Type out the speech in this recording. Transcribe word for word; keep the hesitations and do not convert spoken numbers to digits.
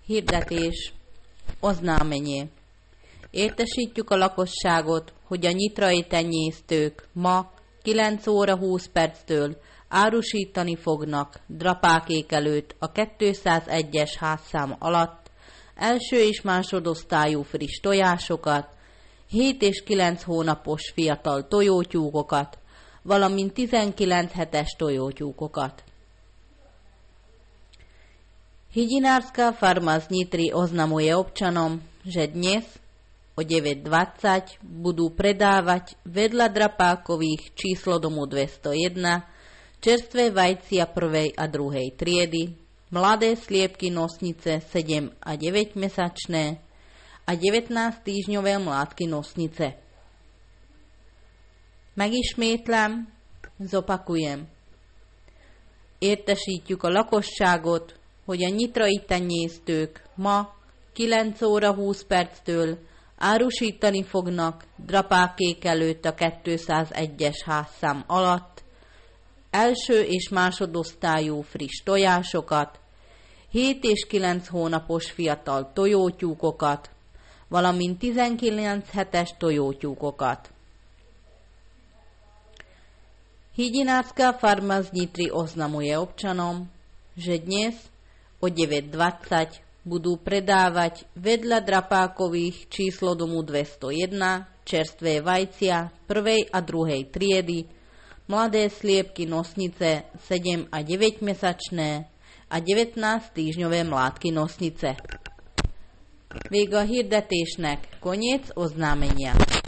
Hirdetés. Oznámenie. Értesítjük a lakosságot, hogy a nyitrai tenyésztők ma kilenc óra húsz perctől árusítani fognak drapákék előtt a kétszázegyes házszám alatt első és másodosztályú friss tojásokat, hét és kilenc hónapos fiatal tojótyúkokat, valamint tizenkilenc hetes tojótyúkokat. Hydinárska farma z Nitry oznamuje občanom, že dnes o deväť dvadsať budú predávať vedľa drapákových číslo domu dvestojedna čerstvé vajcia prvej a druhej triedy, mladé sliepky nosnice sedem a deväť mesačné a devätnásť týždňové mládky nosnice. Megismétlem, zopakujem. Értesítjük a lakosságot, hogy a nyitrai tenyésztők ma kilenc óra húsz perctől árusítani fognak drapákék előtt a kétszázegyes házszám alatt első és másodosztályú friss tojásokat, hét és kilenc hónapos fiatal tojótyúkokat, valamint tizenkilenc hetes tojótyúkokat. Hydinárska farma z Nitry oznamuje občanom, že dnes o deväť dvadsať budú predávať vedľa drapákových číslo domu dvestojedna čerstvé vajcia prvej a druhej triedy, mladé sliepky nosnice sedem a deväť mesačné a devätnásť týždňové mládky nosnice. Vége a hirdetésnek, koniec oznámenia.